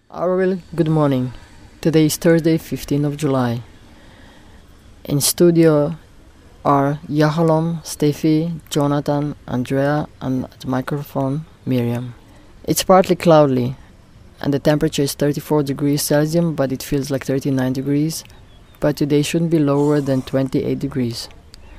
Auroville, good morning. Today is Thursday, 15th of July. In studio are Yahalom, Steffi, Jonathan, Andrea, and at the microphone, Miriam. It's partly cloudy, and the temperature is 34 degrees Celsius, but it feels like 39 degrees. But today shouldn't be lower than 28 degrees.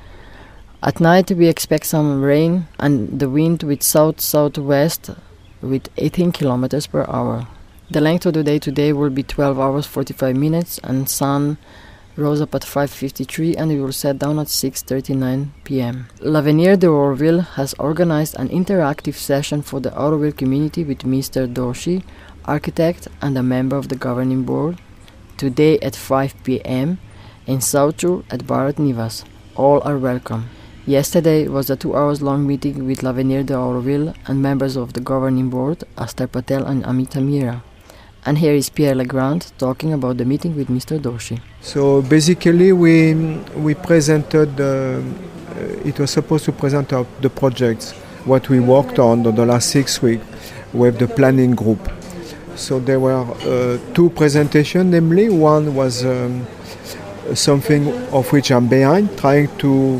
At night we expect some rain and the wind with south-southwest with 18 kilometers per hour. The length of the day today will be 12 hours 45 minutes and sun rose up at 5:53 and it will set down at 6:39 p.m. L'Avenir de Auroville has organized an interactive session for the Auroville community with Mr. Doshi, architect and a member of the governing board, today at 5 p.m. in Sauchu at Bharat Nivas. All are welcome. Yesterday was a 2 hours long meeting with L'Avenir de Auroville and members of the governing board, Aster Patel and Amita Mira. And here is Pierre Legrand talking about the meeting with Mr. Doshi. So basically we presented, it was supposed to present the projects, what we worked on the last 6 weeks with the planning group. So there were two presentations, namely one was something of which I'm behind, trying to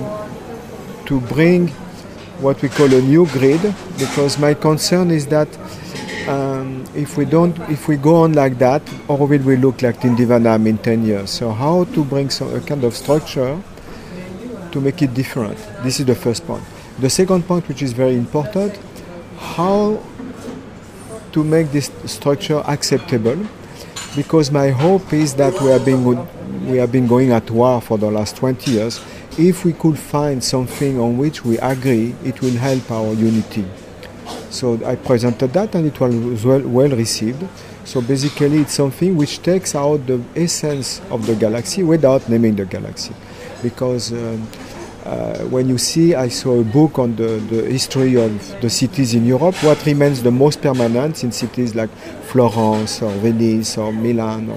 bring what we call a new grid, because my concern is that if we go on like that, Auroville will look like Tindivanam in 10 years. So how to bring a kind of structure to make it different? This is the first point. The second point, which is very important, how to make this structure acceptable, because my hope is that we have been going at war for the last 20 years. If we could find something on which we agree, it will help our unity. So I presented that and it was well received. So basically it's something which takes out the essence of the galaxy without naming the galaxy. Because when you see, I saw a book on the history of the cities in Europe, what remains the most permanent in cities like Florence or Venice or Milan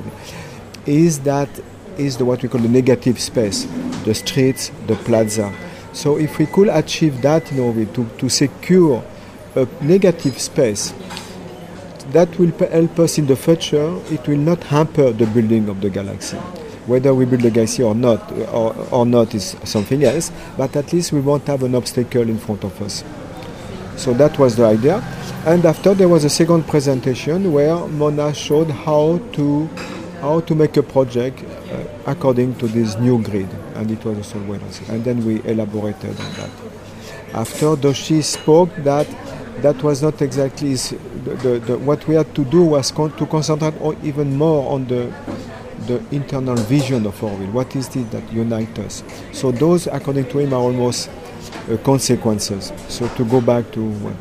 is what we call the negative space, the streets, the plaza. So if we could achieve that in order to secure a negative space, that will help us in the future. It will not hamper the building of the galaxy. Whether we build the galaxy or not is something else, but at least we won't have an obstacle in front of us. So that was the idea. And after there was a second presentation where Mona showed how to make a project according to this new grid, and it was also well received. And then we elaborated on that. After Doshi spoke that was not exactly what we had to do was to concentrate even more on the internal vision of Auroville. What is it that unites us? So those, according to him, are almost consequences. So to go back to what...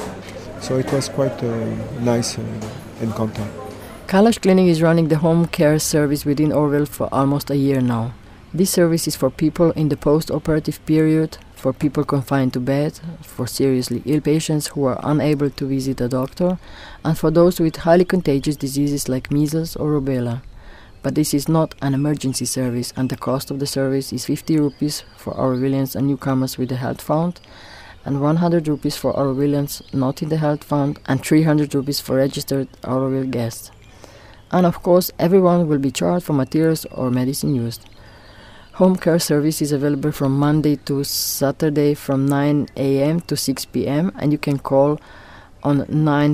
so it was quite a nice encounter. Kailash Clinic is running the home care service within Auroville for almost a year now. This service is for people in the post-operative period, for people confined to bed, for seriously ill patients who are unable to visit a doctor, and for those with highly contagious diseases like measles or rubella. But this is not an emergency service, and the cost of the service is 50 rupees for Aurovillians and newcomers with the health fund, and 100 rupees for Aurovillians not in the health fund, and 300 rupees for registered Auroville guests. And of course, everyone will be charged for materials or medicine used. Home care service is available from Monday to Saturday from 9 a.m. to 6 p.m. and you can call on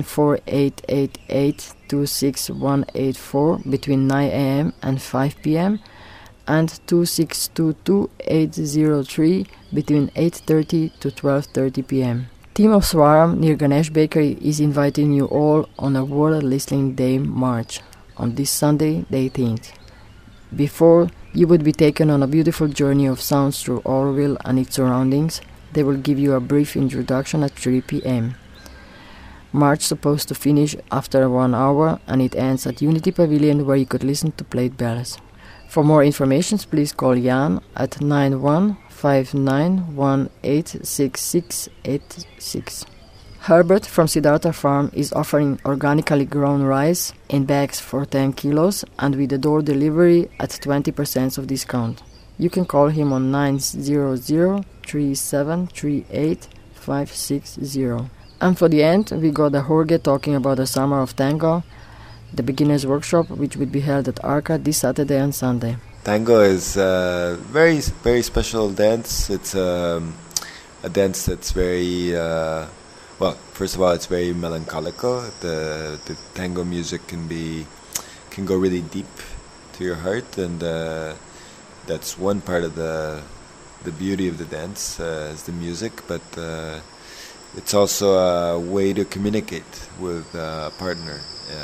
94888-26184 between 9 a.m. and 5 p.m. and 2622803 between 8:30 to 12:30 p.m. Team of Swaram near Ganesh Bakery is inviting you all on a World Listening Day March on this Sunday, the 18th. Before you would be taken on a beautiful journey of sounds through Auroville and its surroundings, they will give you a brief introduction at 3 p.m. March supposed to finish after 1 hour and it ends at Unity Pavilion where you could listen to played bells. For more information, please call Jan at 9159186686. Herbert from Siddhartha Farm is offering organically grown rice in bags for 10 kilos and with a door delivery at 20% of discount. You can call him on 900-3738-560. And for the end, we got a Jorge talking about the summer of tango the beginners workshop, which would be held at Arca this Saturday and Sunday. Tango is a very, very special dance. It's a dance that's very, well, first of all, it's very melancholico. The tango music can go really deep to your heart, and that's one part of the beauty of the dance is the music, but it's also a way to communicate with a partner.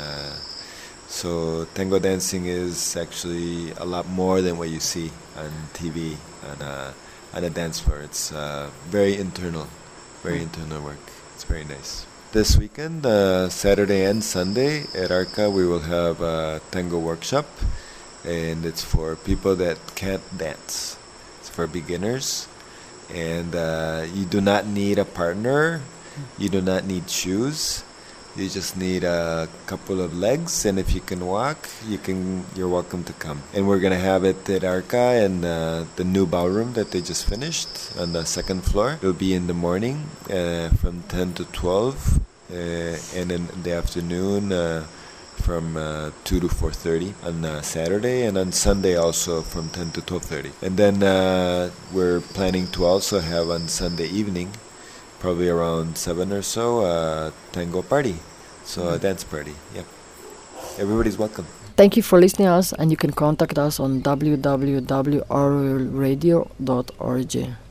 So tango dancing is actually a lot more than what you see on TV on a dance floor. It's very internal work. It's very nice. This weekend, Saturday and Sunday at Arca, we will have a tango workshop, and it's for people that can't dance. It's for beginners, and you do not need a partner. You do not need shoes. You just need a couple of legs, and if you can walk, you're welcome to come. And we're gonna have it at Arca and the new ballroom that they just finished on the second floor. It'll be in the morning from 10 to 12, and in the afternoon from 2 to 4:30 on Saturday, and on Sunday also from 10 to 12:30. And then we're planning to also have on Sunday evening, probably around 7 or so, tango party. So a dance party. Yep. Everybody's welcome. Thank you for listening to us, and you can contact us on www.ruralradio.org.